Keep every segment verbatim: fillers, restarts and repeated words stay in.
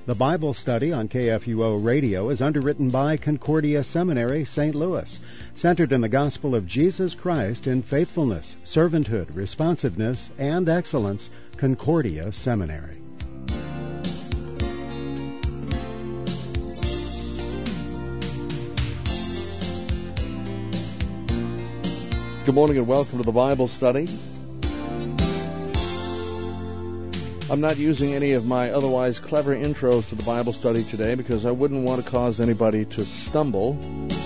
The Bible study on K F U O Radio is underwritten by Concordia Seminary, Saint Louis, centered in the gospel of Jesus Christ in faithfulness, servanthood, responsiveness, and excellence. Concordia Seminary. Good morning and welcome to the Bible study. I'm not using any of my otherwise clever intros to the Bible study today because I wouldn't want to cause anybody to stumble.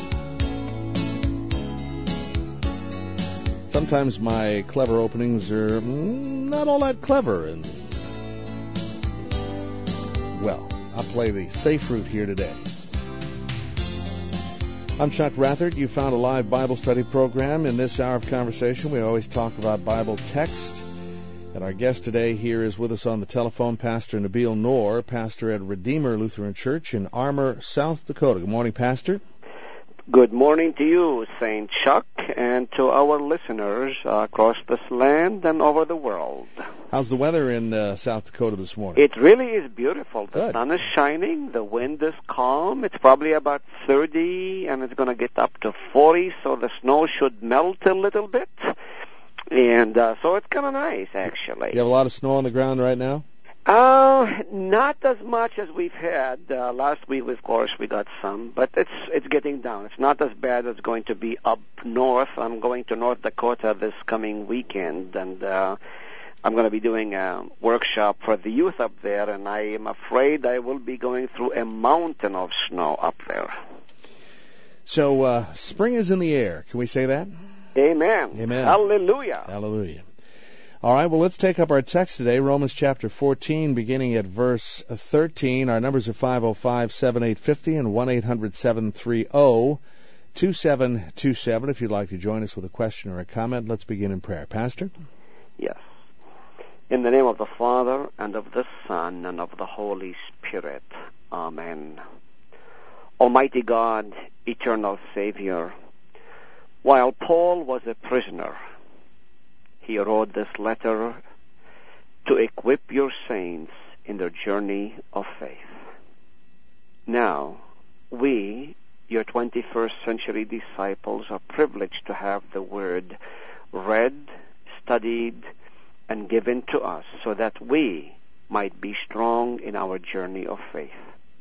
Sometimes my clever openings are not all that clever, and well, I'll play the safe route here today. I'm Chuck Rathert. You found a live Bible study program. In this hour of conversation, we always talk about Bible text. And our guest today here is with us on the telephone, Pastor Nabil Noor, pastor at Redeemer Lutheran Church in Armour, South Dakota. Good morning, Pastor. Good morning to you, Saint Chuck, and to our listeners uh, across this land and over the world. How's the weather in uh, South Dakota this morning? It really is beautiful. The Good. sun is shining, the wind is calm. It's probably about thirty, and it's going to get up to forty, so the snow should melt a little bit. And uh, so it's kind of nice, actually. You have a lot of snow on the ground right now? Uh, not as much as we've had. Uh, last week, of course, we got some, but it's it's getting down. It's not as bad as going to be up north. I'm going to North Dakota this coming weekend, and uh, I'm going to be doing a workshop for the youth up there, and I am afraid I will be going through a mountain of snow up there. So, uh, spring is in the air. Can we say that? Amen. Amen. Hallelujah. Hallelujah. All right, well, let's take up our text today, Romans chapter fourteen, beginning at verse thirteen. Our numbers are five oh five, seven eight five oh and one eight hundred, seven three zero, two seven two seven. If you'd like to join us with a question or a comment, let's begin in prayer. Pastor? Yes. In the name of the Father, and of the Son, and of the Holy Spirit. Amen. Almighty God, eternal Savior, while Paul was a prisoner, he wrote this letter to equip your saints in their journey of faith. Now, we, your twenty-first century disciples, are privileged to have the Word read, studied, and given to us so that we might be strong in our journey of faith.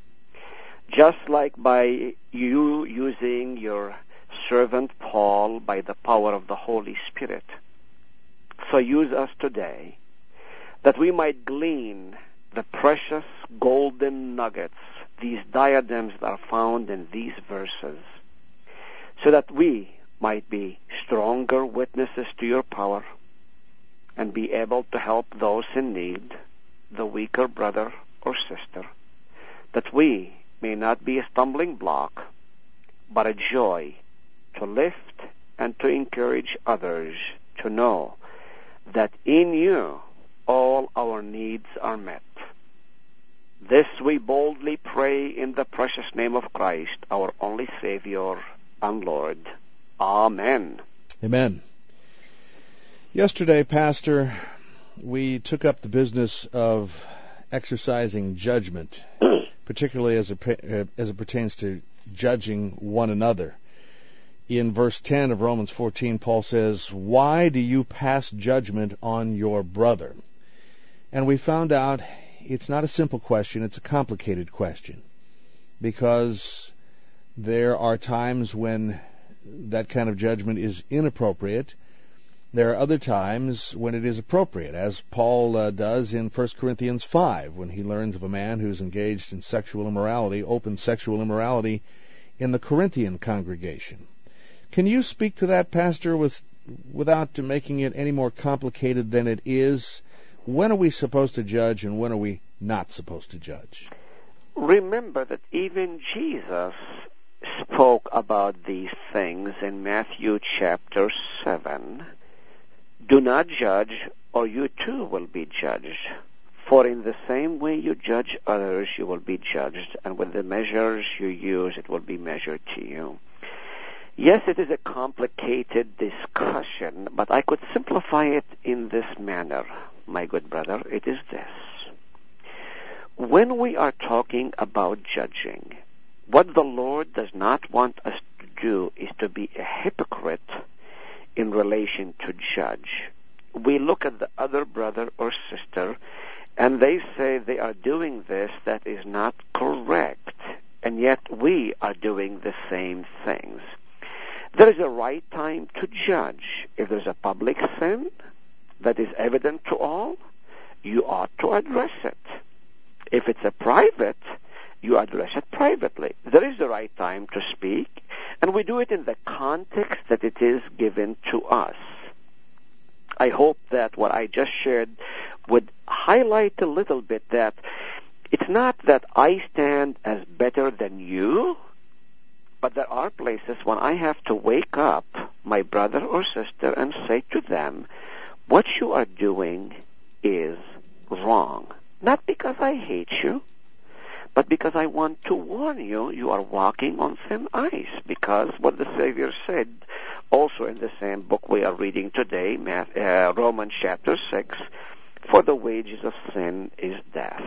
Just like by you using your servant Paul by the power of the Holy Spirit, so use us today that we might glean the precious golden nuggets, these diadems that are found in these verses, so that we might be stronger witnesses to your power and be able to help those in need, the weaker brother or sister, that we may not be a stumbling block, but a joy to lift and to encourage others to know that in you all our needs are met. This we boldly pray in the precious name of Christ, our only Savior and Lord. Amen. Amen. Yesterday, Pastor, we took up the business of exercising judgment, particularly as it, as it pertains to judging one another. In verse ten of Romans fourteen, Paul says, "Why do you pass judgment on your brother?" And we found out it's not a simple question, it's a complicated question, because there are times when that kind of judgment is inappropriate. There are other times when it is appropriate, as Paul uh, does in First Corinthians five, when he learns of a man who's engaged in sexual immorality, open sexual immorality, in the Corinthian congregation. Can you speak to that, Pastor, with, without making it any more complicated than it is? When are we supposed to judge and when are we not supposed to judge? Remember that even Jesus spoke about these things in Matthew chapter seven. Do not judge, or you too will be judged. For in the same way you judge others, you will be judged, and with the measures you use, it will be measured to you. Yes, it is a complicated discussion, but I could simplify it in this manner, my good brother. It is this. when we are talking about judging, what the Lord does not want us to do is to be a hypocrite in relation to judge. We look at the other brother or sister, and they say they are doing this that is not correct, and yet we are doing the same things. There is a right time to judge. If there's a public sin that is evident to all, you ought to address it. If it's a private, you address it privately. There is the right time to speak, and we do it in the context that it is given to us. I hope that what I just shared would highlight a little bit that it's not that I stand as better than you, but there are places when I have to wake up my brother or sister and say to them, what you are doing is wrong. Not because I hate you, but because I want to warn you, you are walking on thin ice. Because what the Savior said also in the same book we are reading today, uh, Romans chapter six, for the wages of sin is death.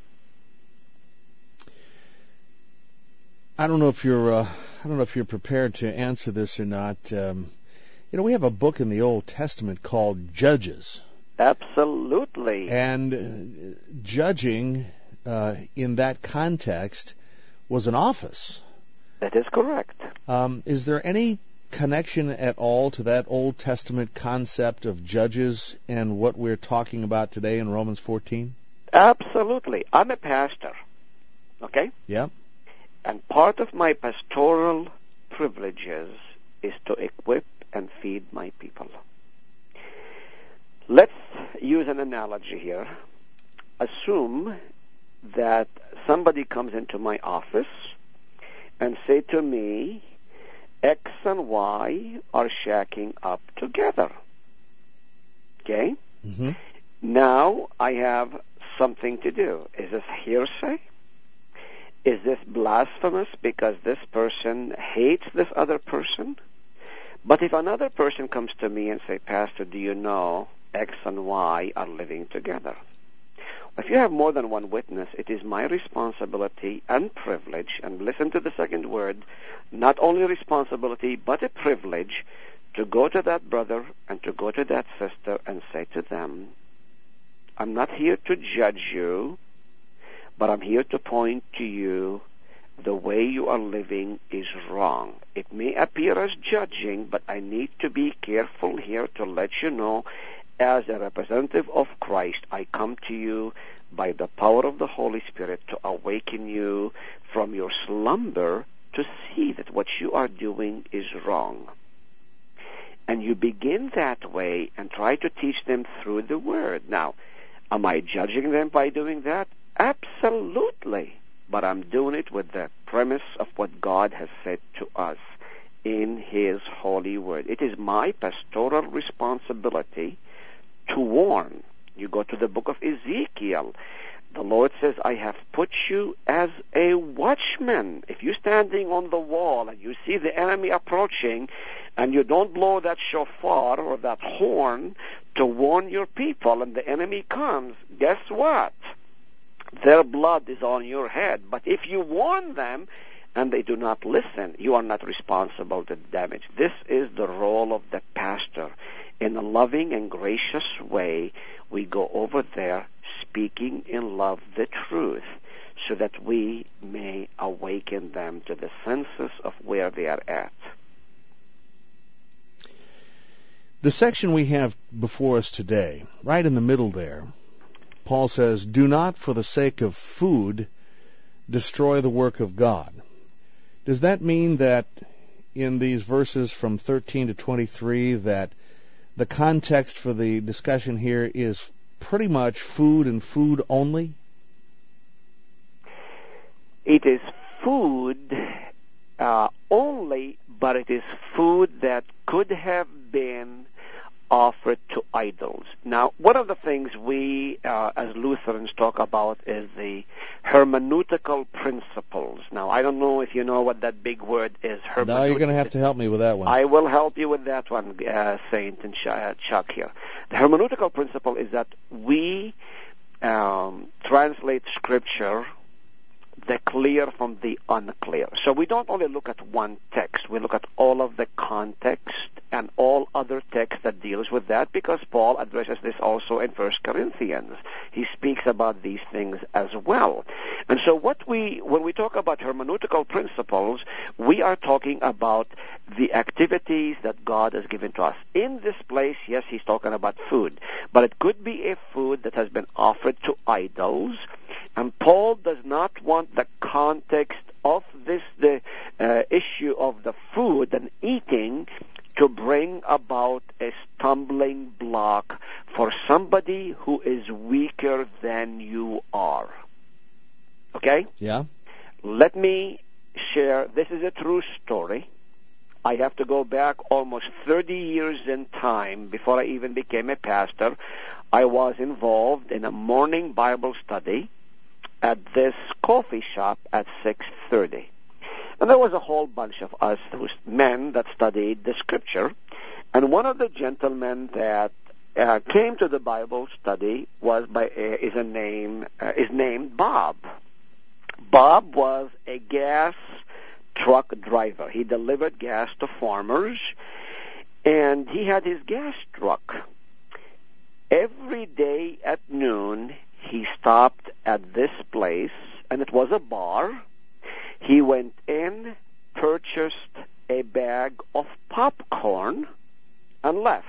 I don't know if you're uh, I don't know if you're prepared to answer this or not. Um, you know, we have a book in the Old Testament called Judges. Absolutely. And uh, judging uh, in that context was an office. That is correct. Um, is there any connection at all to that Old Testament concept of judges and what we're talking about today in Romans fourteen? Absolutely. I'm a pastor. Okay? Yeah. And part of my pastoral privileges is to equip and feed my people. Let's use an analogy here. Assume that somebody comes into my office and say to me, X and Y are shacking up together. Okay? Mm-hmm. Now I have something to do. Is this hearsay? Is this blasphemous because this person hates this other person? But if another person comes to me and say, Pastor, do you know X and Y are living together? If you have more than one witness, it is my responsibility and privilege, and listen to the second word, not only responsibility but a privilege, to go to that brother and to go to that sister and say to them, I'm not here to judge you, but I'm here to point to you the way you are living is wrong. It may appear as judging, but I need to be careful here to let you know, as a representative of Christ, I come to you by the power of the Holy Spirit to awaken you from your slumber to see that what you are doing is wrong. And you begin that way and try to teach them through the Word. Now, am I judging them by doing that? Absolutely. But I'm doing it with the premise of what God has said to us in His holy Word. It is my pastoral responsibility to warn. You go to the book of Ezekiel. The Lord says, I have put you as a watchman. If you're standing on the wall and you see the enemy approaching and you don't blow that shofar or that horn to warn your people and the enemy comes, guess what? Their blood is on your head. But if you warn them and they do not listen, you are not responsible for the damage. This is the role of the pastor. In a loving and gracious way, we go over there speaking in love the truth so that we may awaken them to the senses of where they are at. The section we have before us today, right in the middle there, Paul says, do not for the sake of food destroy the work of God. Does that mean that in these verses from thirteen to twenty-three that the context for the discussion here is pretty much food and food only? It is food uh, only, but it is food that could have been offered to idols. Now, one of the things we, uh, as Lutherans, talk about is the hermeneutical principles. Now, I don't know if you know what that big word is. Hermeneutic. Now you're going to have to help me with that one. I will help you with that one, uh, Saint and Chuck here. The hermeneutical principle is that we um, translate Scripture, the clear from the unclear. So we don't only look at one text, we look at all of the context and all other text that deals with that, because Paul addresses this also in First Corinthians. He speaks about these things as well. And so what we, when we talk about hermeneutical principles, we are talking about the activities that God has given to us. In this place, yes, he's talking about food, but it could be a food that has been offered to idols, and Paul does not want the context of this, the uh, issue of the food and eating, to bring about a stumbling block for somebody who is weaker than you are. Okay? Yeah. Let me share, this is a true story. I have to go back almost thirty years in time before I even became a pastor. I was involved in a morning Bible study at this coffee shop at six thirty. And there was a whole bunch of us, those men that studied the Scripture. And one of the gentlemen that uh, came to the Bible study was by uh, is a name uh, is named Bob. Bob was a gas truck driver. He delivered gas to farmers, and he had his gas truck. Every day at noon, he stopped at this place, and it was a bar. He went in, purchased a bag of popcorn, and left.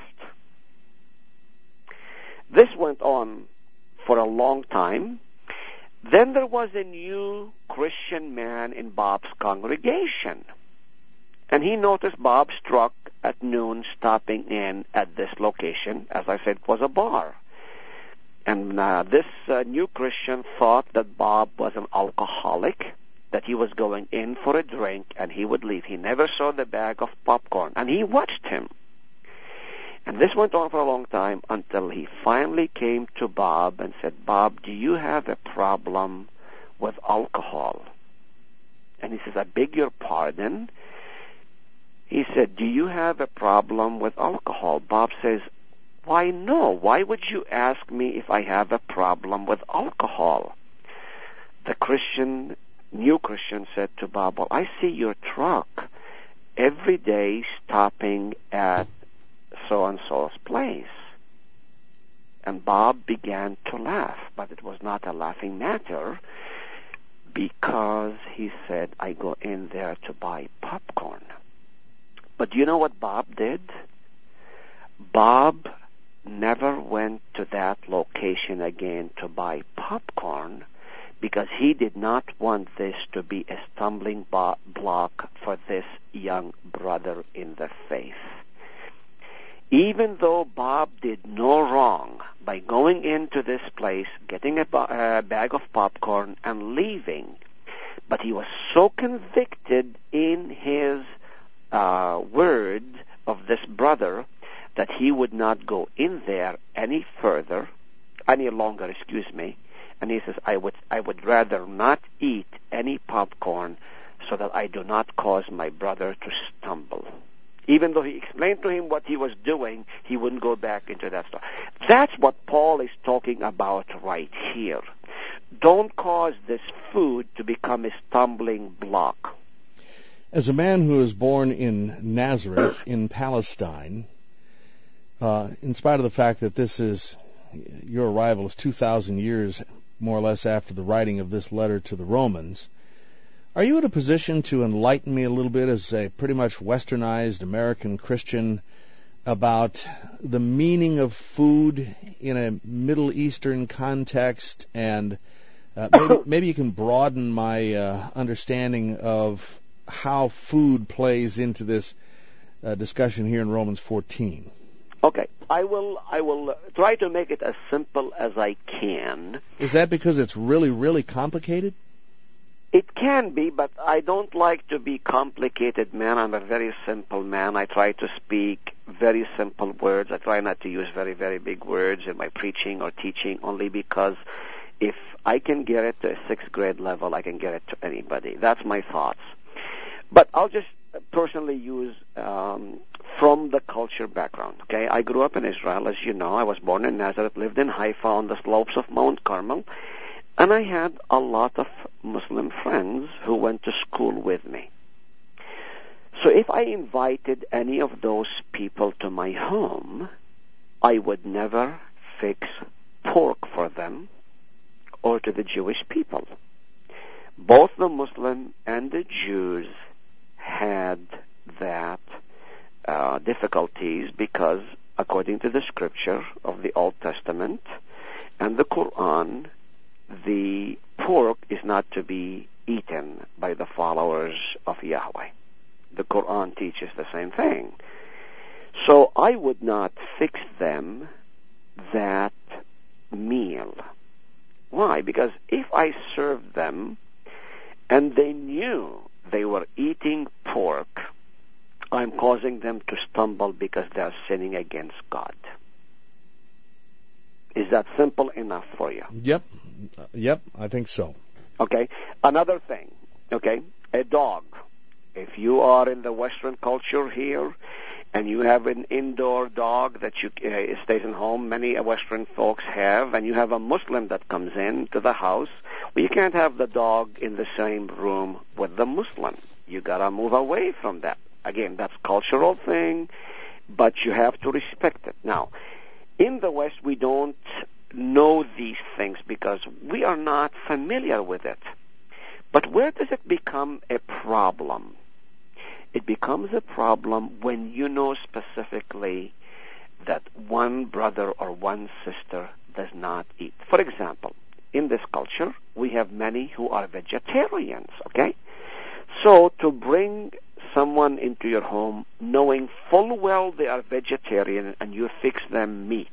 This went on for a long time. Then there was a new Christian man in Bob's congregation, and he noticed Bob's truck at noon stopping in at this location. As I said, it was a bar. And uh, this uh, new Christian thought that Bob was an alcoholic, that he was going in for a drink and he would leave. He never saw the bag of popcorn, and he watched him. And this went on for a long time until he finally came to Bob and said, "Bob, do you have a problem with alcohol?" And he says, "I beg your pardon?" He said, "Do you have a problem with alcohol?" Bob says, "Why, no. Why would you ask me if I have a problem with alcohol?" The Christian, new Christian said to Bob, "Well, I see your truck every day stopping at so-and-so's place." And Bob began to laugh, but it was not a laughing matter, because he said, "I go in there to buy popcorn." But do you know what Bob did? Bob never went to that location again to buy popcorn, because he did not want this to be a stumbling bo- block for this young brother in the faith. Even though Bob did no wrong by going into this place, getting a bo- uh, bag of popcorn and leaving, but he was so convicted in his uh, word of this brother that he would not go in there any further, any longer, excuse me. And he says, I would, I would rather not eat any popcorn so that I do not cause my brother to stumble. Even though he explained to him what he was doing, he wouldn't go back into that stuff. That's what Paul is talking about right here. Don't cause this food to become a stumbling block. As a man who was born in Nazareth in Palestine, uh, in spite of the fact that this is, your arrival is two thousand years more or less after the writing of this letter to the Romans, are you in a position to enlighten me a little bit as a pretty much westernized American Christian about the meaning of food in a Middle Eastern context, and uh, maybe, maybe you can broaden my uh, understanding of how food plays into this uh, discussion here in Romans fourteen. Okay, I will I will try to make it as simple as I can. Is that because it's really, really complicated? It can be, but I don't like to be complicated man. I'm a very simple man. I try to speak very simple words. I try not to use very, very big words in my preaching or teaching, only because if I can get it to a sixth grade level, I can get it to anybody. That's my thoughts. But I'll just personally use um, from the culture background. Okay, I grew up in Israel, as you know. I was born in Nazareth, lived in Haifa on the slopes of Mount Carmel, and I had a lot of Muslim friends who went to school with me. So if I invited any of those people to my home, I would never fix pork for them or to the Jewish people. Both the Muslim and the Jews had that uh, difficulties because, according to the scripture of the Old Testament and the Quran, the pork is not to be eaten by the followers of Yahweh. The Quran teaches the same thing. So I would not fix them that meal. Why? Because if I served them and they knew they were eating pork, I'm causing them to stumble because they're sinning against God. Is that simple enough for you? Yep. Yep, I think so. Okay. Another thing, okay, a dog. If you are in the Western culture here and you have an indoor dog that you uh, stays in home, many Western folks have, and you have a Muslim that comes in to the house, well, you can't have the dog in the same room with the Muslim. You gotta move away from that. Again, that's a cultural thing, but you have to respect it. Now, in the West, we don't know these things because we are not familiar with it. But where does it become a problem? It becomes a problem when you know specifically that one brother or one sister does not eat. For example, in this culture, we have many who are vegetarians, okay? So to bring someone into your home knowing full well they are vegetarian and you fix them meat,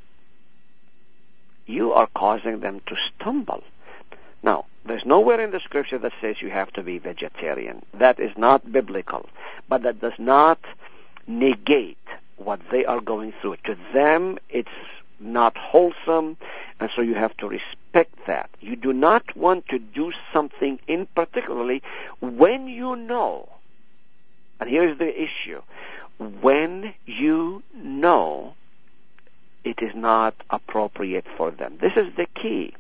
you are causing them to stumble. Now, there's nowhere in the scripture that says you have to be vegetarian. That is not biblical. But that does not negate what they are going through. To them, it's not wholesome, and so you have to respect that. You do not want to do something in particularly when you know, and here's the issue, when you know it is not appropriate for them. This is the key.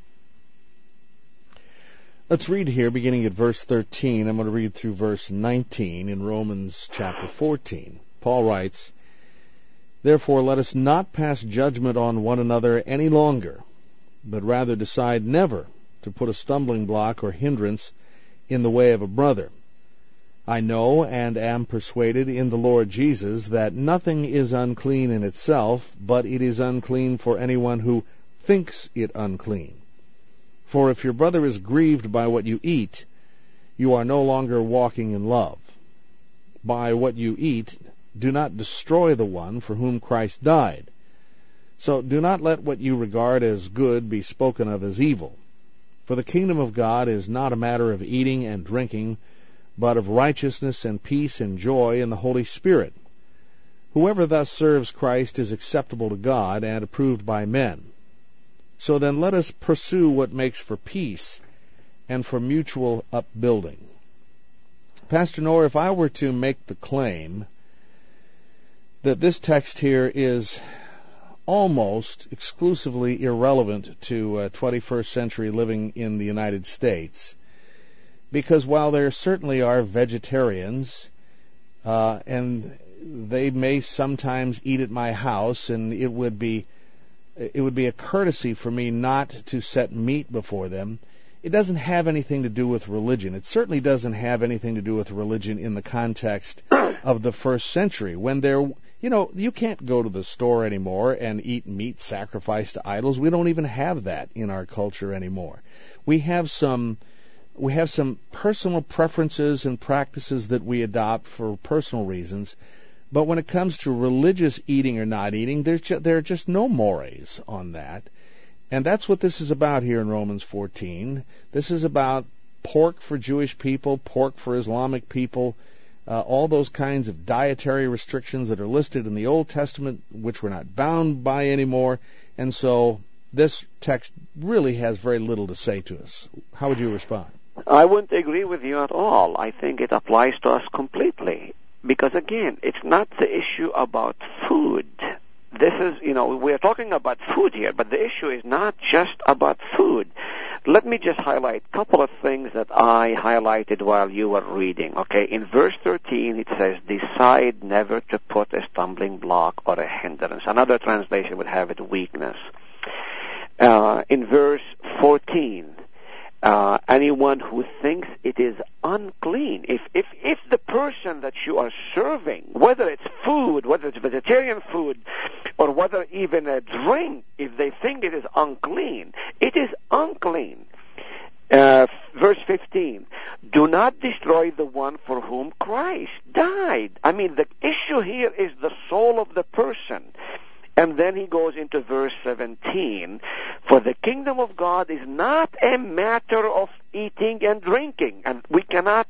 Let's read here, beginning at verse thirteen. I'm going to read through verse nineteen in Romans chapter fourteen. Paul writes, "Therefore let us not pass judgment on one another any longer, but rather decide never to put a stumbling block or hindrance in the way of a brother. I know and am persuaded in the Lord Jesus that nothing is unclean in itself, but it is unclean for anyone who thinks it unclean. For if your brother is grieved by what you eat, you are no longer walking in love. By what you eat, do not destroy the one for whom Christ died. So do not let what you regard as good be spoken of as evil. For the kingdom of God is not a matter of eating and drinking, but of righteousness and peace and joy in the Holy Spirit. Whoever thus serves Christ is acceptable to God and approved by men. So then let us pursue what makes for peace and for mutual upbuilding." Pastor Noah, if I were to make the claim that this text here is almost exclusively irrelevant to uh, twenty-first century living in the United States, because while there certainly are vegetarians, uh, and they may sometimes eat at my house, and it would be it would be a courtesy for me not to set meat before them, it doesn't have anything to do with religion. It certainly doesn't have anything to do with religion in the context of the first century, when there, you know, you can't go to the store anymore and eat meat sacrificed to idols. We don't even have that in our culture anymore. We have some we have some personal preferences and practices that we adopt for personal reasons. But when it comes to religious eating or not eating, there's ju- there are just no mores on that. And that's what this is about here in Romans fourteen. This is about pork for Jewish people, pork for Islamic people, uh, all those kinds of dietary restrictions that are listed in the Old Testament, which we're not bound by anymore. And so this text really has very little to say to us. How would you respond? I wouldn't agree with you at all. I think it applies to us completely. Because again, it's not the issue about food. This is, you know, we're talking about food here, but the issue is not just about food. Let me just highlight a couple of things that I highlighted while you were reading, okay? In verse thirteen, it says, decide never to put a stumbling block or a hindrance. Another translation would have it weakness. Uh, in verse fourteen, Uh, anyone who thinks it is unclean, if, if, if the person that you are serving, whether it's food, whether it's vegetarian food, or whether even a drink, if they think it is unclean, it is unclean. Uh, verse fifteen, do not destroy the one for whom Christ died. I mean, the issue here is the soul of the person. And then he goes into verse seventeen, for the kingdom of God is not a matter of eating and drinking. And we cannot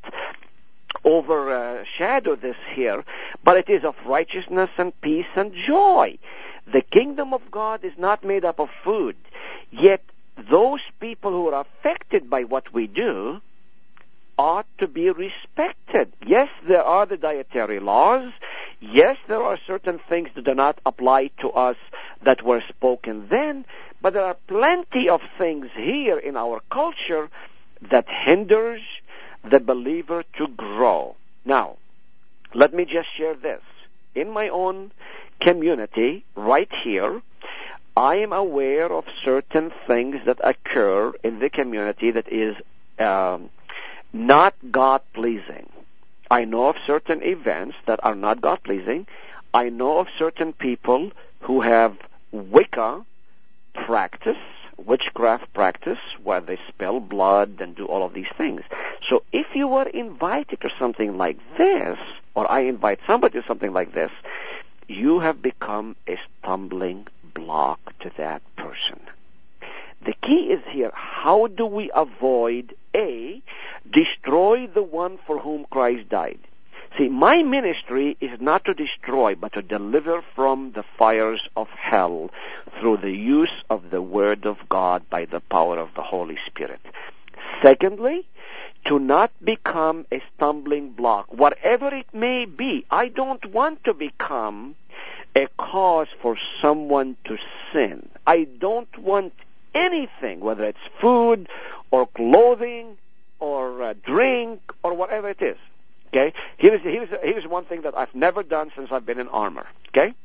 overshadow this here, but it is of righteousness and peace and joy. The kingdom of God is not made up of food. Yet those people who are affected by what we do ought to be respected. Yes, there are the dietary laws. Yes, there are certain things that do not apply to us that were spoken then, but there are plenty of things here in our culture that hinders the believer to grow. Now, let me just share this. In my own community, right here, I am aware of certain things that occur in the community that is um, not God-pleasing. I know of certain events that are not God-pleasing. I know of certain people who have Wicca practice, witchcraft practice, where they spill blood and do all of these things. So if you were invited to something like this, or I invite somebody to something like this, you have become a stumbling block to that person. The key is here, how do we avoid, A, destroy the one for whom Christ died? See, my ministry is not to destroy, but to deliver from the fires of hell through the use of the Word of God by the power of the Holy Spirit. Secondly, to not become a stumbling block, whatever it may be. I don't want to become a cause for someone to sin. I don't want anything, whether it's food or clothing or uh, drink or whatever it is. Okay? Here's, here's, here's one thing that I've never done since I've been in Armour. Okay?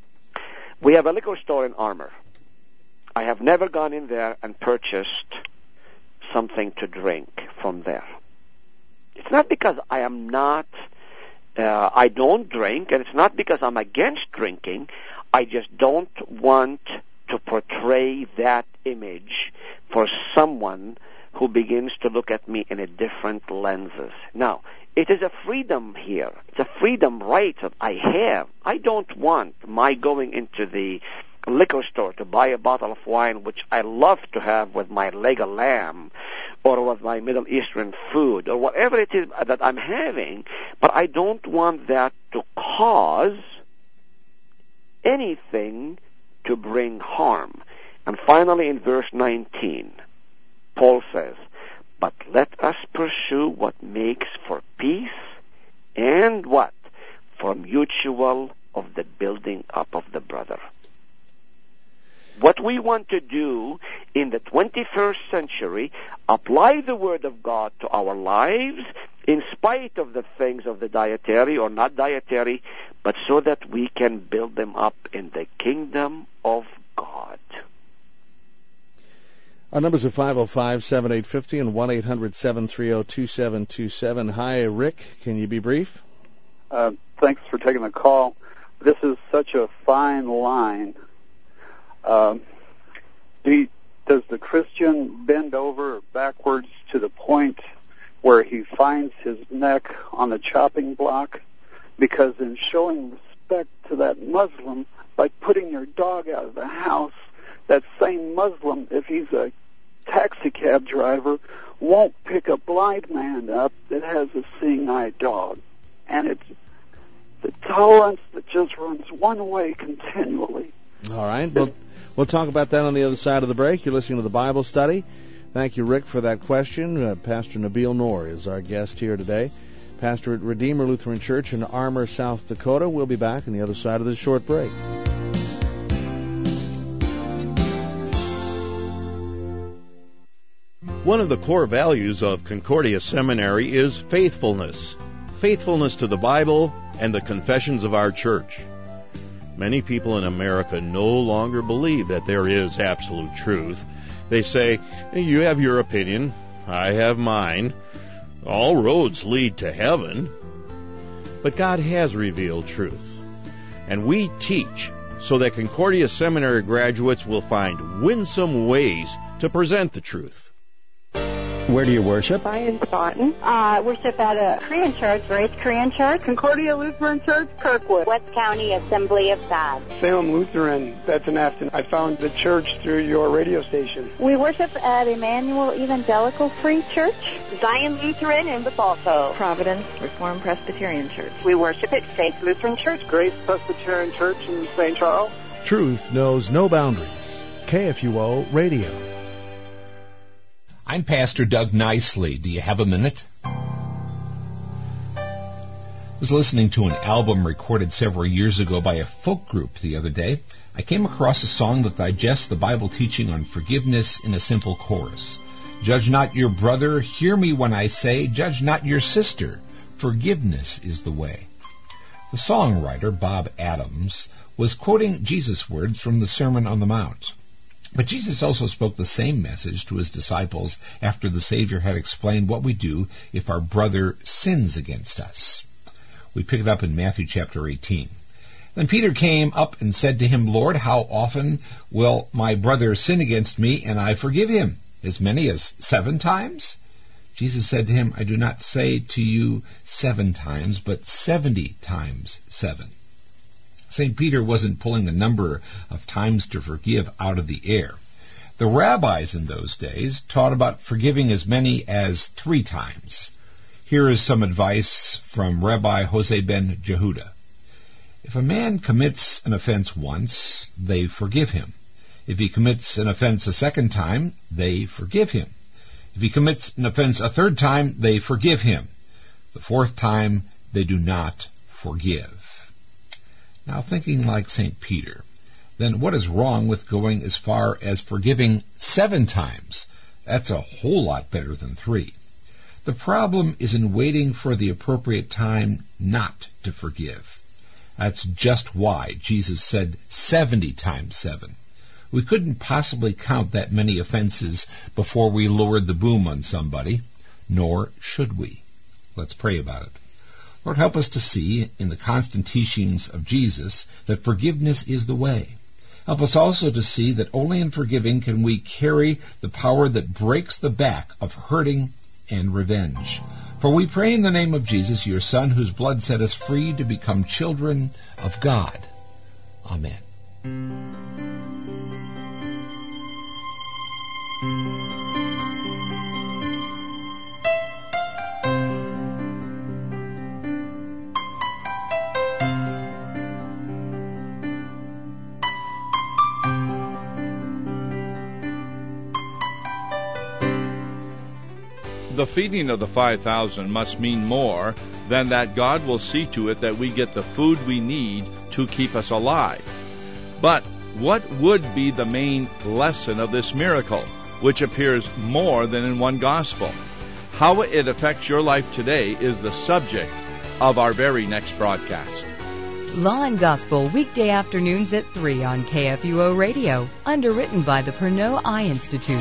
We have a liquor store in Armour. I have never gone in there and purchased something to drink from there. It's not because I am not, uh, I don't drink, and it's not because I'm against drinking. I just don't want to portray that image for someone who begins to look at me in a different lenses. Now, it is a freedom here. It's a freedom right that I have. I don't want my going into the liquor store to buy a bottle of wine, which I love to have with my leg of lamb or with my Middle Eastern food or whatever it is that I'm having, but I don't want that to cause anything to bring harm. And finally, in verse nineteen, Paul says, but let us pursue what makes for peace and what? For mutual of the building up of the brother. What we want to do in the twenty-first century, apply the Word of God to our lives in spite of the things of the dietary or not dietary, but so that we can build them up in the kingdom of God. Our numbers are five oh five, seven eight five oh and one eight hundred, seven three oh, two seven two seven. Hi, Rick. Can you be brief? Uh, thanks for taking the call. This is such a fine line. Um, do you, does the Christian bend over backwards to the point where he finds his neck on the chopping block? Because in showing respect to that Muslim, by putting your dog out of the house, that same Muslim, if he's a taxi cab driver, won't pick a blind man up that has a seeing-eye dog. And it's the tolerance that just runs one way continually. All right. Well, we'll talk about that on the other side of the break. You're listening to the Bible Study Thank you, Rick, for that question. Uh, Pastor Nabil Noor is our guest here today. Pastor at Redeemer Lutheran Church in Armour, South Dakota. We'll be back on the other side of this short break. One of the core values of Concordia Seminary is faithfulness. Faithfulness to the Bible and the confessions of our church. Many people in America no longer believe that there is absolute truth. They say, you have your opinion, I have mine. All roads lead to heaven. But God has revealed truth. And we teach so that Concordia Seminary graduates will find winsome ways to present the truth. Where do you worship? I in Staunton. I uh, worship at a Korean church, Grace Korean Church. Concordia Lutheran Church, Kirkwood. West County Assembly of God. Salem Lutheran, that's in Afton. I found the church through your radio station. We worship at Emmanuel Evangelical Free Church. Zion Lutheran in Basalt. Providence Reformed Presbyterian Church. We worship at Faith Lutheran Church. Grace Presbyterian Church in Saint Charles. Truth knows no boundaries. K F U O Radio. I'm Pastor Doug Nicely. Do you have a minute? I was listening to an album recorded several years ago by a folk group the other day. I came across a song that digests the Bible teaching on forgiveness in a simple chorus. Judge not your brother, hear me when I say, judge not your sister, forgiveness is the way. The songwriter, Bob Adams, was quoting Jesus' words from the Sermon on the Mount. But Jesus also spoke the same message to his disciples after the Savior had explained what we do if our brother sins against us. We pick it up in Matthew chapter eighteen. Then Peter came up and said to him, Lord, how often will my brother sin against me and I forgive him? As many as seven times? Jesus said to him, I do not say to you seven times, but seventy times seven. Saint Peter wasn't pulling the number of times to forgive out of the air. The rabbis in those days taught about forgiving as many as three times. Here is some advice from Rabbi Jose ben Jehuda. If a man commits an offense once, they forgive him. If he commits an offense a second time, they forgive him. If he commits an offense a third time, they forgive him. The fourth time, they do not forgive. Now, thinking like Saint Peter, then what is wrong with going as far as forgiving seven times? That's a whole lot better than three. The problem is in waiting for the appropriate time not to forgive. That's just why Jesus said seventy times seven. We couldn't possibly count that many offenses before we lowered the boom on somebody, nor should we. Let's pray about it. Lord, help us to see in the constant teachings of Jesus that forgiveness is the way. Help us also to see that only in forgiving can we carry the power that breaks the back of hurting and revenge. For we pray in the name of Jesus, your Son, whose blood set us free to become children of God. Amen. The feeding of the five thousand must mean more than that God will see to it that we get the food we need to keep us alive. But what would be the main lesson of this miracle, which appears more than in one gospel? How it affects your life today is the subject of our very next broadcast. Law and Gospel, weekday afternoons at three on K F U O Radio, underwritten by the Pernod Eye Institute.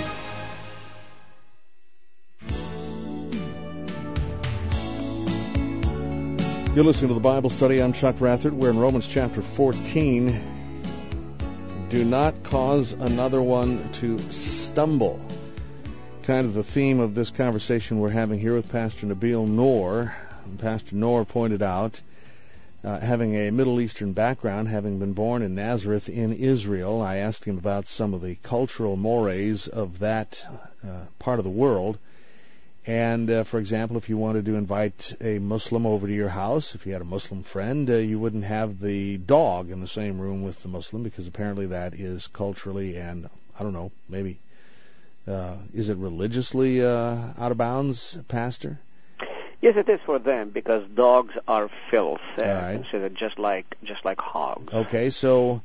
You're listening to the Bible Study. I'm Chuck Rathard. We're in Romans chapter fourteen. Do not cause another one to stumble. Kind of the theme of this conversation we're having here with Pastor Nabil Noor. Pastor Noor pointed out, uh, having a Middle Eastern background, having been born in Nazareth in Israel, I asked him about some of the cultural mores of that uh, part of the world. And, uh, for example, if you wanted to invite a Muslim over to your house, if you had a Muslim friend, uh, you wouldn't have the dog in the same room with the Muslim, because apparently that is culturally and, I don't know, maybe Uh, is it religiously uh, out of bounds, Pastor? Yes, it is for them because dogs are filth, uh, right. considered just like just like hogs. Okay, so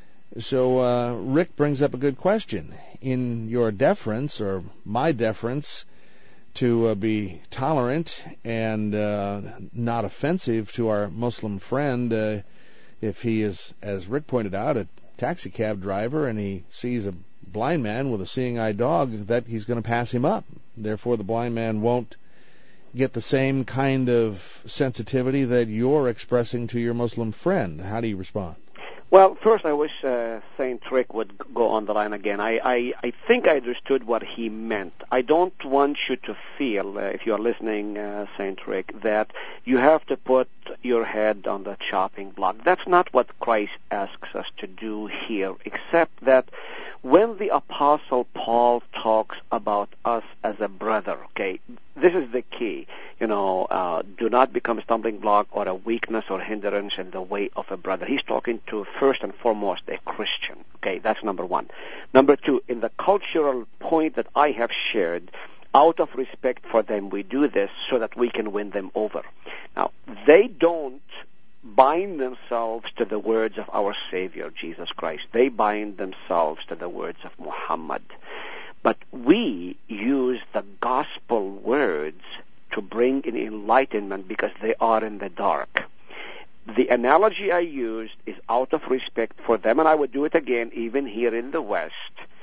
so uh, Rick brings up a good question. In your deference or my deference to uh, be tolerant and uh, not offensive to our Muslim friend, uh, if he is, as Rick pointed out, a taxi cab driver and he sees a blind man with a seeing eye dog, that he's going to pass him up. Therefore, the blind man won't get the same kind of sensitivity that you're expressing to your Muslim friend. How do you respond? Well, first, I wish uh, Saint Rick would go on the line again. I, I, I think I understood what he meant. I don't want you to feel, uh, if you are listening, uh, Saint Rick, that you have to put your head on the chopping block. That's not what Christ asks us to do here, except that when the Apostle Paul talks about us as a brother, okay, this is the key. You know, uh, do not become a stumbling block or a weakness or hindrance in the way of a brother. He's talking to, first and foremost, a Christian. Okay, that's number one. Number two, in the cultural point that I have shared, out of respect for them, we do this so that we can win them over. Now, they don't bind themselves to the words of our Savior, Jesus Christ. They bind themselves to the words of Muhammad. But we use the gospel words to bring in enlightenment because they are in the dark. The analogy I used is out of respect for them, and I would do it again even here in the West.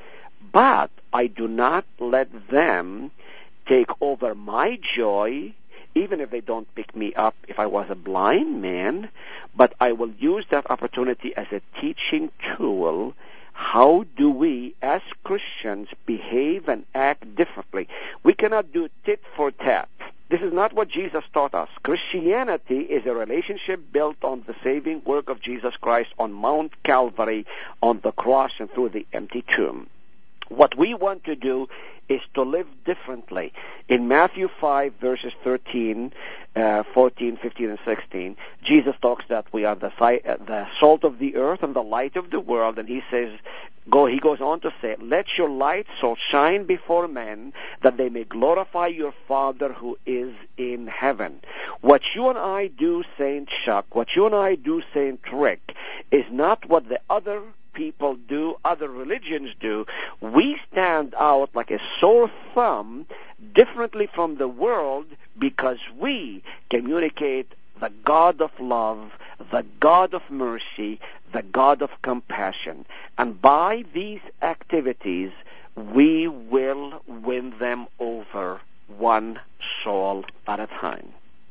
But I do not let them take over my joy, even if they don't pick me up if I was a blind man, but I will use that opportunity as a teaching tool. How do we, as Christians, behave and act differently? We cannot do tit for tat. This is not what Jesus taught us. Christianity is a relationship built on the saving work of Jesus Christ on Mount Calvary, on the cross, and through the empty tomb. What we want to do is to live differently. In Matthew five, verses thirteen, uh, fourteen, fifteen, and sixteen, Jesus talks that we are the, uh, the salt of the earth and the light of the world, and he says, go. He goes on to say, let your light so shine before men that they may glorify your Father who is in heaven. What you and I do, Saint Chuck, what you and I do, Saint Rick, is not what the other people do, other religions do. We stand out like a sore thumb differently from the world because we communicate the God of love, the God of mercy, the God of compassion. And by these activities, we will win them over one soul at a time.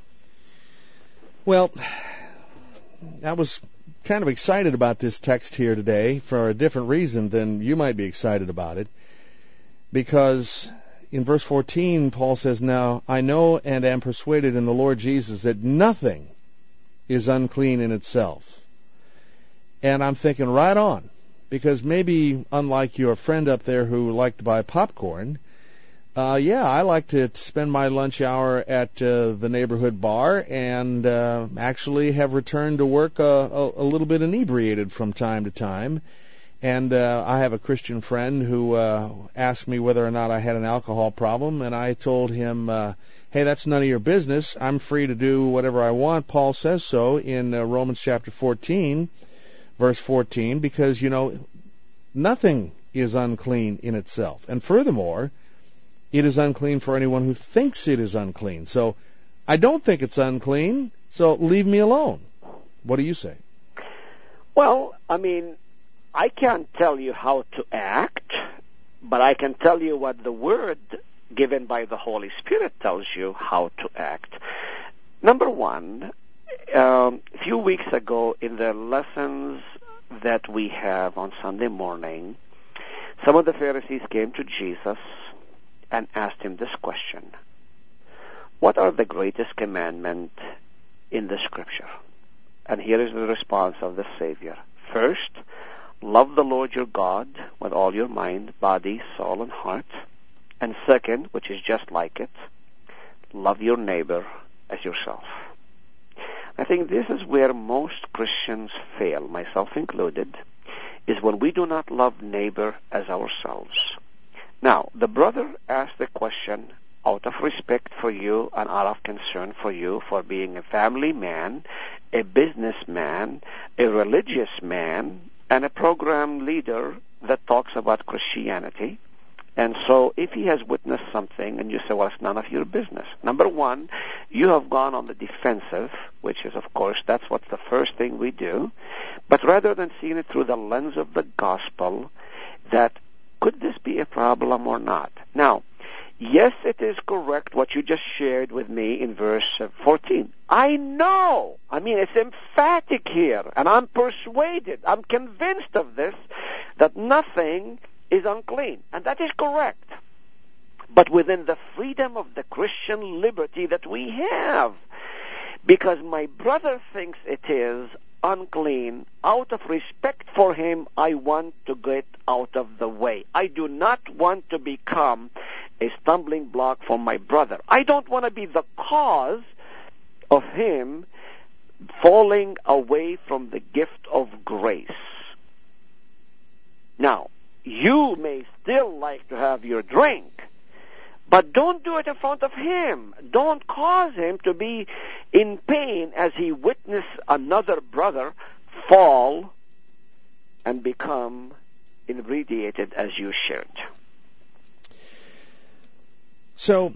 Well, I was kind of excited about this text here today for a different reason than you might be excited about it, because in verse fourteen, Paul says, now I know and am persuaded in the Lord Jesus that nothing is unclean in itself. And I'm thinking, right on, because maybe unlike your friend up there who liked to buy popcorn, Uh, yeah, I like to spend my lunch hour at uh, the neighborhood bar and uh, actually have returned to work uh, a, a little bit inebriated from time to time. And uh, I have a Christian friend who uh, asked me whether or not I had an alcohol problem, and I told him, uh, hey, that's none of your business. I'm free to do whatever I want. Paul says so in uh, Romans chapter fourteen, verse fourteen, because, you know, nothing is unclean in itself. And furthermore, it is unclean for anyone who thinks it is unclean. So I don't think it's unclean, so leave me alone. What do you say? Well, I mean, I can't tell you how to act, but I can tell you what the Word given by the Holy Spirit tells you how to act. Number one, um, a few weeks ago in the lessons that we have on Sunday morning, some of the Pharisees came to Jesus and asked him this question: what are the greatest commandments in the Scripture? And here is the response of the Savior. First, love the Lord your God with all your mind, body, soul, and heart. And second, which is just like it, love your neighbor as yourself. I think this is where most Christians fail, myself included, is when we do not love neighbor as ourselves. Now, the brother asked the question out of respect for you and out of concern for you for being a family man, a businessman, a religious man, and a program leader that talks about Christianity. And so if he has witnessed something and you say, well, it's none of your business. Number one, you have gone on the defensive, which is, of course, that's what's the first thing we do. But rather than seeing it through the lens of the gospel, that could this be a problem or not? Now, yes, it is correct what you just shared with me in verse fourteen. I know. I mean, it's emphatic here, and I'm persuaded, I'm convinced of this, that nothing is unclean. And that is correct. But within the freedom of the Christian liberty that we have. Because my brother thinks it is unclean, out of respect for him, I want to get out of the way. I do not want to become a stumbling block for my brother. I don't want to be the cause of him falling away from the gift of grace. Now, you may still like to have your drink, but don't do it in front of him. Don't cause him to be in pain as he witnessed another brother fall and become inebriated as you shared. So,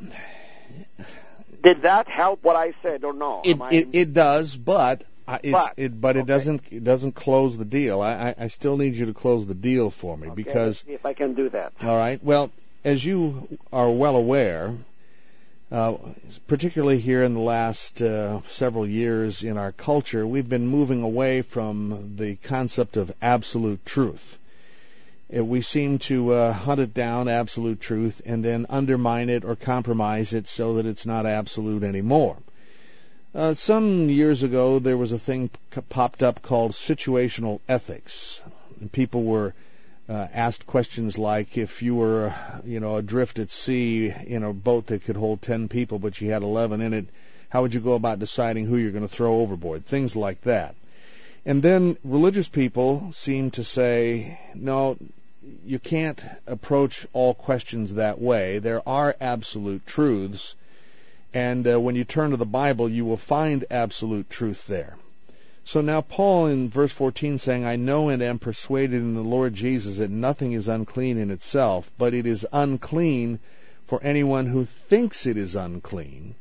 did that help what I said or no? It I... it, it does, but uh, it's, but it but okay. it doesn't it doesn't close the deal. I, I I still need you to close the deal for me okay, because let's see if I can do that. All right. Well, as you are well aware, uh, particularly here in the last uh, several years in our culture, we've been moving away from the concept of absolute truth. Uh, we seem to uh, hunt it down, absolute truth, and then undermine it or compromise it so that it's not absolute anymore. Uh, some years ago, there was a thing p- popped up called situational ethics. And people were Uh, asked questions like, if you were, you know, adrift at sea in a boat that could hold ten people, but you had eleven in it, how would you go about deciding who you're going to throw overboard? Things like that. And then religious people seem to say, no, you can't approach all questions that way. There are absolute truths, and uh, when you turn to the Bible, you will find absolute truth there. So now Paul in verse fourteen saying, I know and am persuaded in the Lord Jesus that nothing is unclean in itself, but it is unclean for anyone who thinks it is unclean,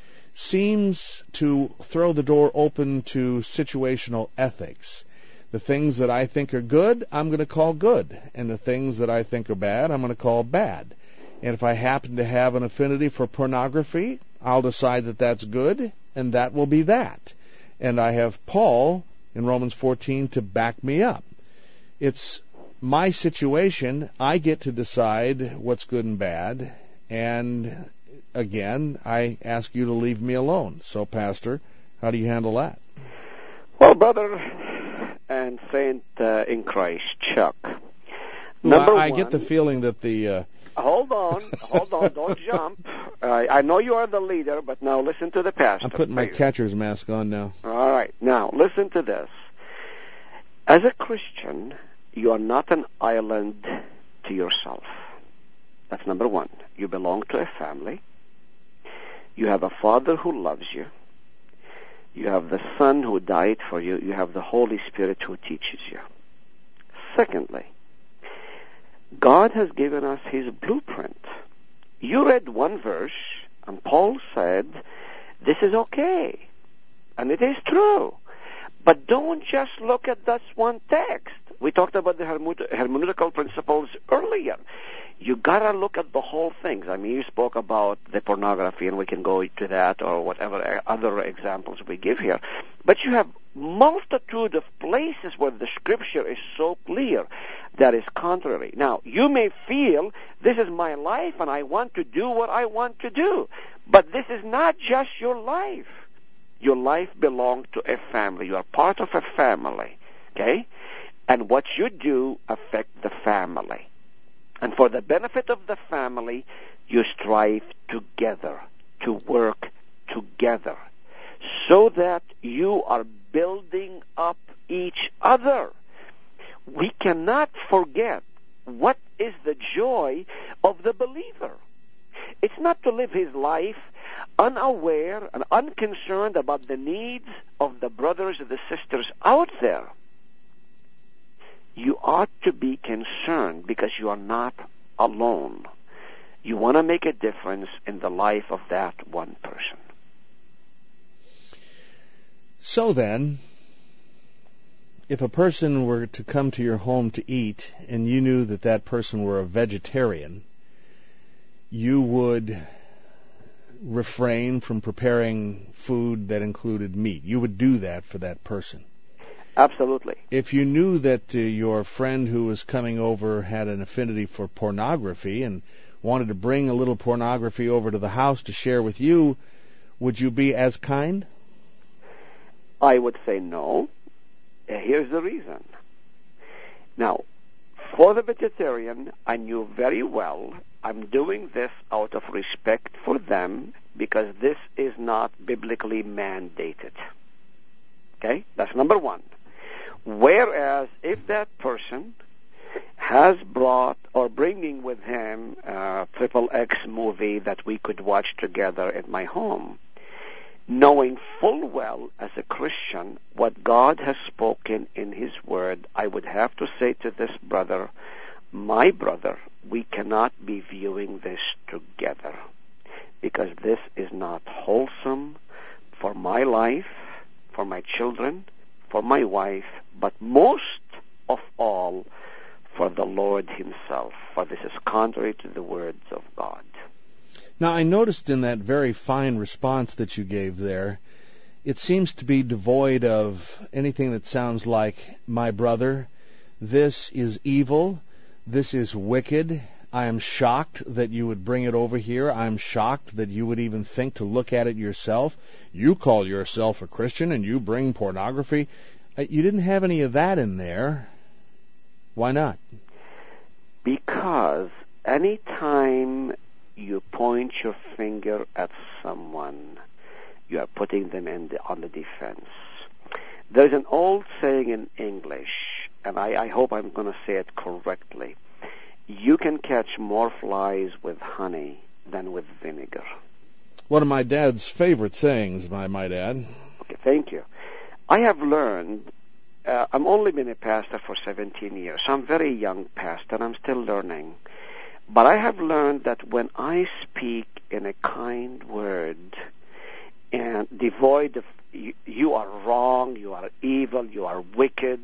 seems to throw the door open to situational ethics. The things that I think are good, I'm going to call good. And the things that I think are bad, I'm going to call bad. And if I happen to have an affinity for pornography, I'll decide that that's good, and that will be that. And I have Paul in Romans fourteen to back me up. It's my situation. I get to decide what's good and bad. And again, I ask you to leave me alone. So, Pastor, how do you handle that? Well, brother and saint uh, in Christ, Chuck. Well, Number I, I one, get the feeling that the... Uh, Hold on, hold on, don't jump. Uh, I know you are the leader, but now listen to the pastor. I'm putting please. my catcher's mask on now. All right, now listen to this. As a Christian, you are not an island to yourself. That's number one. You belong to a family. You have a Father who loves you. You have the Son who died for you. You have the Holy Spirit who teaches you. Secondly, God has given us His blueprint. You read one verse, and Paul said, this is okay. And it is true. But don't just look at this one text. We talked about the hermeneutical principles earlier. You gotta look at the whole thing. I mean, you spoke about the pornography, and we can go to that or whatever other examples we give here. But you have multitude of places where the Scripture is so clear that is contrary. Now, you may feel, this is my life, and I want to do what I want to do. But this is not just your life. Your life belongs to a family. You are part of a family. Okay? And what you do affects the family. And for the benefit of the family, you strive together, to work together, so that you are building up each other. We cannot forget what is the joy of the believer. It's not to live his life unaware and unconcerned about the needs of the brothers and the sisters out there. You ought to be concerned because you are not alone. You want to make a difference in the life of that one person. So then, if a person were to come to your home to eat and you knew that that person were a vegetarian, you would refrain from preparing food that included meat. You would do that for that person. Absolutely. If you knew that uh, your friend who was coming over had an affinity for pornography and wanted to bring a little pornography over to the house to share with you, would you be as kind? I would say no. Uh, here's the reason. Now, for the vegetarian, I knew very well I'm doing this out of respect for them because this is not biblically mandated. Okay? That's number one. Whereas if that person has brought or bringing with him a triple X movie that we could watch together at my home, knowing full well as a Christian what God has spoken in His Word, I would have to say to this brother, my brother, we cannot be viewing this together because this is not wholesome for my life, for my children, for my wife, but most of all for the Lord Himself, for this is contrary to the words of God. Now, I noticed in that very fine response that you gave there, it seems to be devoid of anything that sounds like, my brother, this is evil, this is wicked, I am shocked that you would bring it over here, I am shocked that you would even think to look at it yourself. You call yourself a Christian and you bring pornography. You didn't have any of that in there. Why not? Because any time you point your finger at someone, you are putting them in the, on the defense. There's an old saying in English, and I, I hope I'm going to say it correctly. You can catch more flies with honey than with vinegar. One of my dad's favorite sayings, I might add. Okay, thank you. I have learned, uh, I'm only been a pastor for seventeen years, so I'm a very young pastor, and I'm still learning. But I have learned that when I speak in a kind word and devoid of, you, you are wrong, you are evil, you are wicked,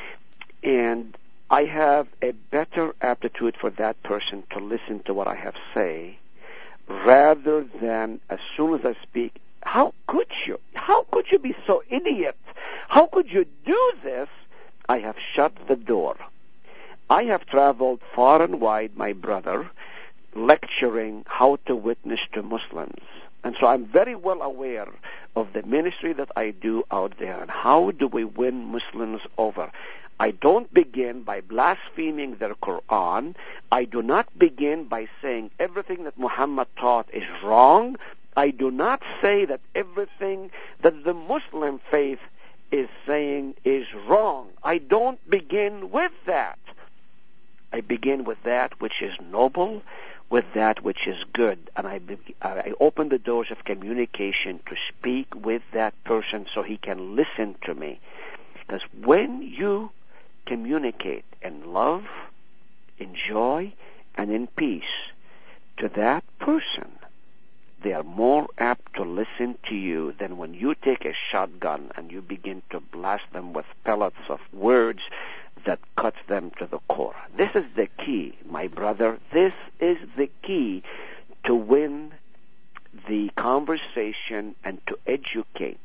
and I have a better aptitude for that person to listen to what I have to say, rather than as soon as I speak, how could you? How could you be so idiot? How could you do this? I have shut the door. I have traveled far and wide, my brother, lecturing how to witness to Muslims. And so I'm very well aware of the ministry that I do out there and how do we win Muslims over. I don't begin by blaspheming their Quran. I do not begin by saying everything that Muhammad taught is wrong. I do not say that everything that the Muslim faith is saying is wrong. I don't begin with that. I begin with that which is noble, with that which is good. And I, be, I open the doors of communication to speak with that person so he can listen to me. Because when you communicate in love, in joy, and in peace to that person, they are more apt to listen to you than when you take a shotgun and you begin to blast them with pellets of words that cuts them to the core. This is the key, my brother. This is the key to win the conversation and to educate.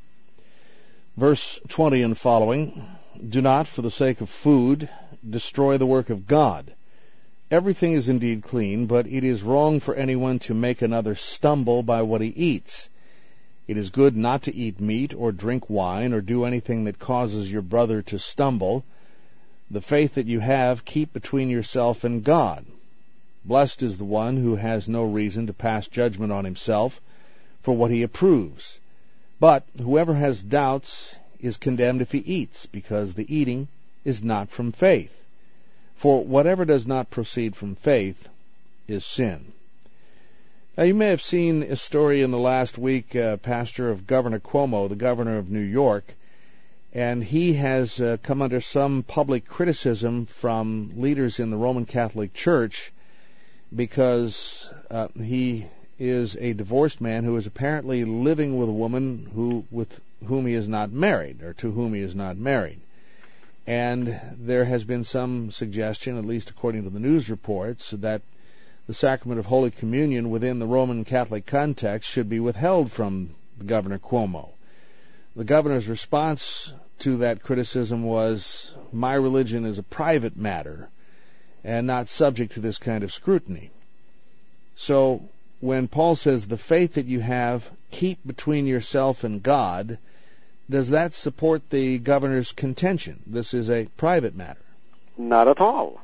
Verse twenty and following, do not, for the sake of food, destroy the work of God. Everything is indeed clean, but it is wrong for anyone to make another stumble by what he eats. It is good not to eat meat or drink wine or do anything that causes your brother to stumble. The faith that you have, keep between yourself and God. Blessed is the one who has no reason to pass judgment on himself for what he approves. But whoever has doubts is condemned if he eats, because the eating is not from faith. For whatever does not proceed from faith is sin. Now, you may have seen a story in the last week, uh, Pastor, of Governor Cuomo, the governor of New York, and he has uh, come under some public criticism from leaders in the Roman Catholic Church because uh, he is a divorced man who is apparently living with a woman who with whom he is not married, or to whom he is not married. And there has been some suggestion, at least according to the news reports, that the sacrament of Holy Communion within the Roman Catholic context should be withheld from Governor Cuomo. The governor's response to that criticism was, "My religion is a private matter and not subject to this kind of scrutiny." So when Paul says the faith that you have, keep between yourself and God, does that support the governor's contention? This is a private matter. Not at all.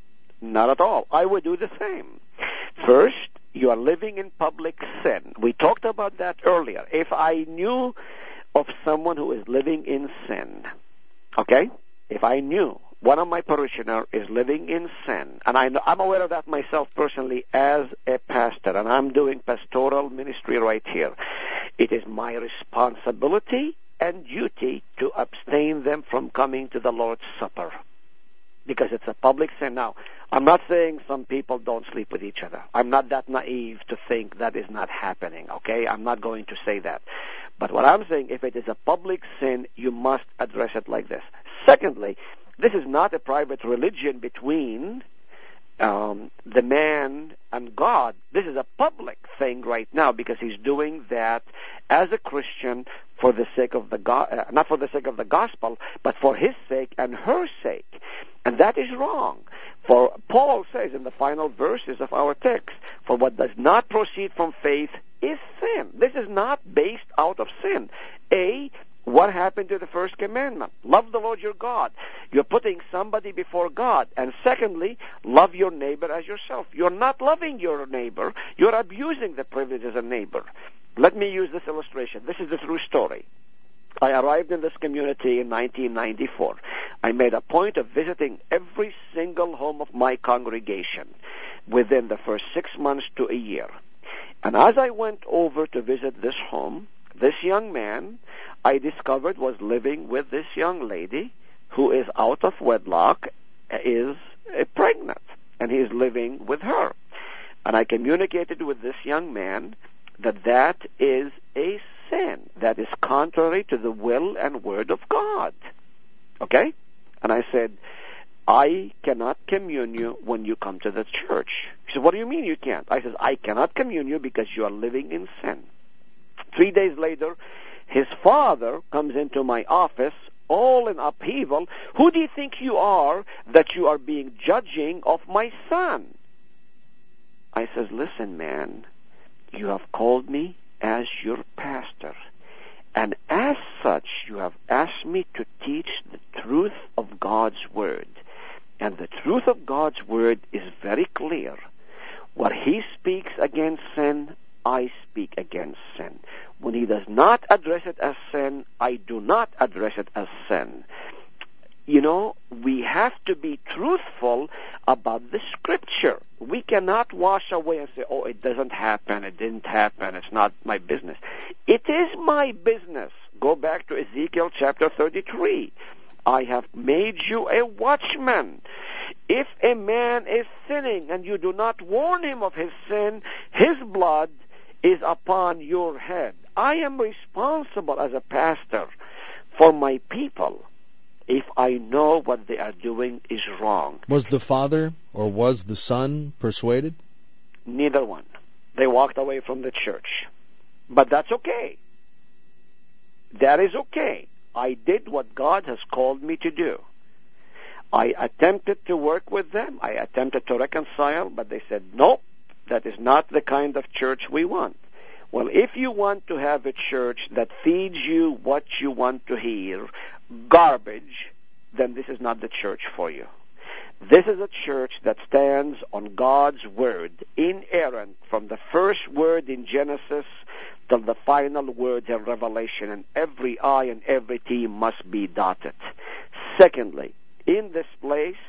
Not at all. I would do the same. First, you are living in public sin. We talked about that earlier. If I knew of someone who is living in sin, okay? If I knew one of my parishioners is living in sin, and I know, I'm aware of that myself personally as a pastor, and I'm doing pastoral ministry right here, it is my responsibility and duty to abstain them from coming to the Lord's Supper, because it's a public sin. Now, I'm not saying some people don't sleep with each other. I'm not that naive to think that is not happening, okay? I'm not going to say that. But what I'm saying, if it is a public sin, you must address it like this. Secondly, this is not a private religion between um, the man and God. This is a public thing right now, because he's doing that as a Christian for the sake of the go- uh, not for the sake of the gospel, but for his sake and her sake. And that is wrong. For Paul says in the final verses of our text, "For what does not proceed from faith is sin." This is not based out of sin. A, what happened to the first commandment? Love the Lord your God. You're putting somebody before God. And secondly, love your neighbor as yourself. You're not loving your neighbor. You're abusing the privilege as a neighbor. Let me use this illustration. This is the true story. I arrived in this community in nineteen ninety-four. I made a point of visiting every single home of my congregation within the first six months to a year. And as I went over to visit this home, this young man, I discovered, was living with this young lady who is out of wedlock, is uh, pregnant, and he is living with her. And I communicated with this young man that that is a sin. That is contrary to the will and word of God. Okay? And I said, I cannot commune you when you come to the church. He said, what do you mean you can't? I said, I cannot commune you because you are living in sin. Three days later, his father comes into my office, all in upheaval. Who do you think you are that you are being judging of my son? I says, listen, man, you have called me as your pastor, and as such you have asked me to teach the truth of God's word. And the truth of God's word is very clear. What he speaks against sin, I speak against sin. When he does not address it as sin, I do not address it as sin. You know, we have to be truthful about the Scripture. We cannot wash away and say, oh, it doesn't happen, it didn't happen, it's not my business. It is my business. Go back to Ezekiel chapter thirty-three. I have made you a watchman. If a man is sinning and you do not warn him of his sin, his blood is upon your head. I am responsible as a pastor for my people if I know what they are doing is wrong. Was the father or was the son persuaded? Neither one. They walked away from the church. But that's okay. That is okay. I did what God has called me to do. I attempted to work with them. I attempted to reconcile, but they said, nope, that is not the kind of church we want. Well, if you want to have a church that feeds you what you want to hear, garbage, then this is not the church for you. This is a church that stands on God's word, inerrant, from the first word in Genesis till the final word in Revelation, and every I and every T must be dotted. Secondly, in this place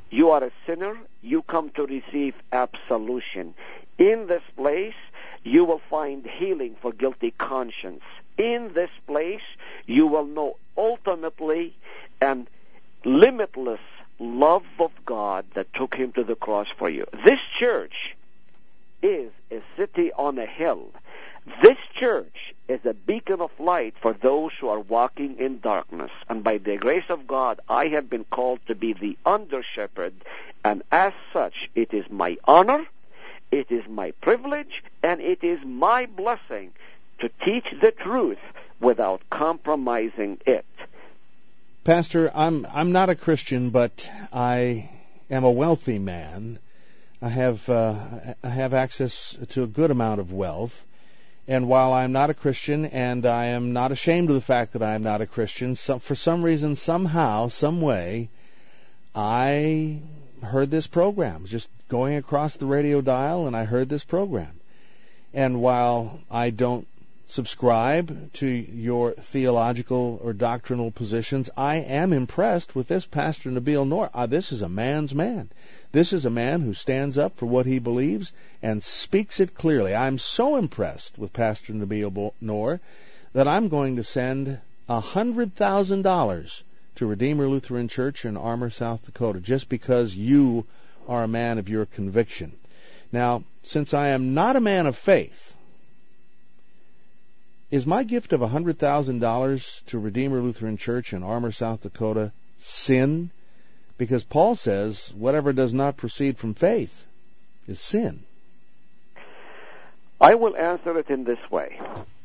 You are a sinner. You come to receive absolution. In this place, you will find healing for guilty conscience. In this place, you will know ultimately and limitless love of God that took him to the cross for you. This church is a city on a hill. This church is a beacon of light for those who are walking in darkness. And by the grace of God, I have been called to be the under-shepherd. And as such, it is my honor, it is my privilege, and it is my blessing to teach the truth without compromising it. Pastor, I'm I'm not a Christian, but I am a wealthy man. I have uh, I have access to a good amount of wealth. And while I'm not a Christian, and I am not ashamed of the fact that I am not a Christian, so for some reason, somehow, some way, I heard this program. Just going across the radio dial, and I heard this program. And while I don't subscribe to your theological or doctrinal positions, I am impressed with this Pastor Nabil Noor. Uh, this is a man's man. This is a man who stands up for what he believes and speaks it clearly. I'm so impressed with Pastor Nabil Noor that I'm going to send one hundred thousand dollars to Redeemer Lutheran Church in Armour, South Dakota, just because you are a man of your conviction. Now, since I am not a man of faith, is my gift of one hundred thousand dollars to Redeemer Lutheran Church in Armour, South Dakota, sin? Because Paul says whatever does not proceed from faith is sin. I will answer it in this way.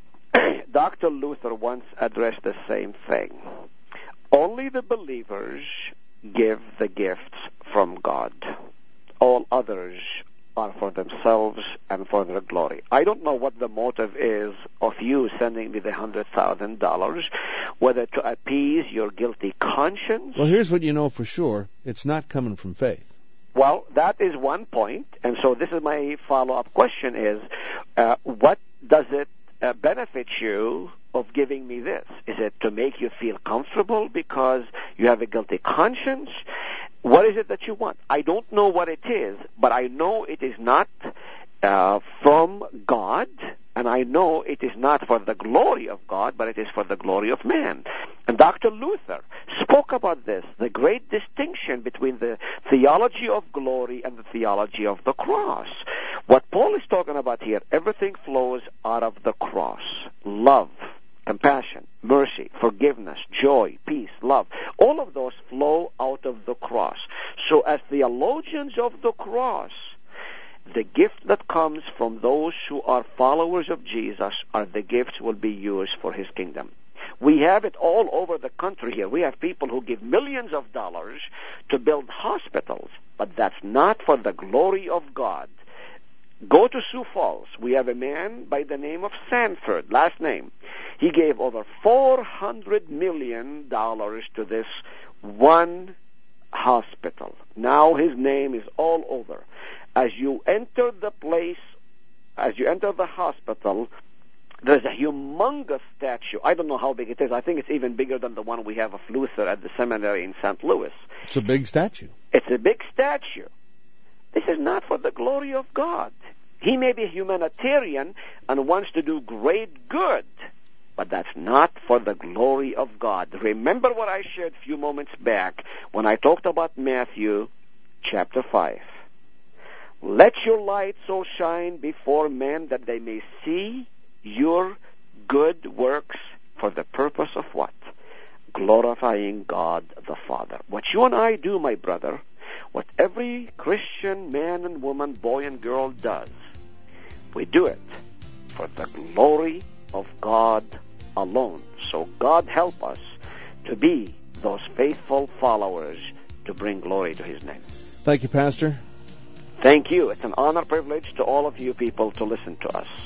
Doctor Luther once addressed the same thing. Only the believers give the gifts from God. All others are for themselves and for their glory. I don't know what the motive is of you sending me the one hundred thousand dollars, whether to appease your guilty conscience. Well, here's what you know for sure. It's not coming from faith. Well, that is one point, and so this is my follow-up question is, uh, what does it uh, benefit you of giving me this? Is it to make you feel comfortable because you have a guilty conscience? What is it that you want? I don't know what it is, but I know it is not uh, from God, and I know it is not for the glory of God, but it is for the glory of man. And Doctor Luther spoke about this, the great distinction between the theology of glory and the theology of the cross. What Paul is talking about here, everything flows out of the cross. Love, compassion, mercy, forgiveness, joy, peace, love. All of those flow out of the cross. So as theologians of the cross, the gift that comes from those who are followers of Jesus are the gifts will be used for his kingdom. We have it all over the country here. We have people who give millions of dollars to build hospitals, but that's not for the glory of God. Go to Sioux Falls. We have a man by the name of Sanford, last name. He gave over four hundred million dollars to this one hospital. Now his name is all over. As you enter the place, as you enter the hospital, there's a humongous statue. I don't know how big it is. I think it's even bigger than the one we have of Luther at the seminary in Saint Louis. It's a big statue. It's a big statue. This is not for the glory of God. He may be a humanitarian and wants to do great good, but that's not for the glory of God. Remember what I shared a few moments back when I talked about Matthew chapter five. Let your light so shine before men that they may see your good works for the purpose of what? Glorifying God the Father. What you and I do, my brother, what every Christian man and woman, boy and girl does, we do it for the glory of God alone. So God help us to be those faithful followers to bring glory to his name. Thank you, Pastor. Thank you. It's an honor, privilege to all of you people to listen to us.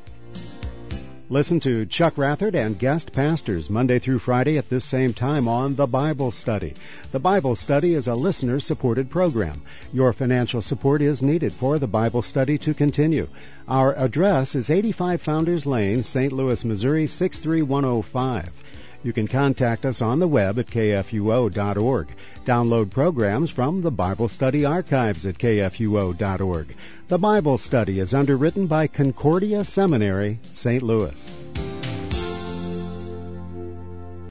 Listen to Chuck Rathert and guest pastors Monday through Friday at this same time on The Bible Study. The Bible Study is a listener-supported program. Your financial support is needed for the Bible Study to continue. Our address is eighty-five Founders Lane, Saint Louis, Missouri, six three one oh five. You can contact us on the web at k f u o dot org. Download programs from the Bible Study Archives at k f u o dot org. The Bible Study is underwritten by Concordia Seminary, Saint Louis.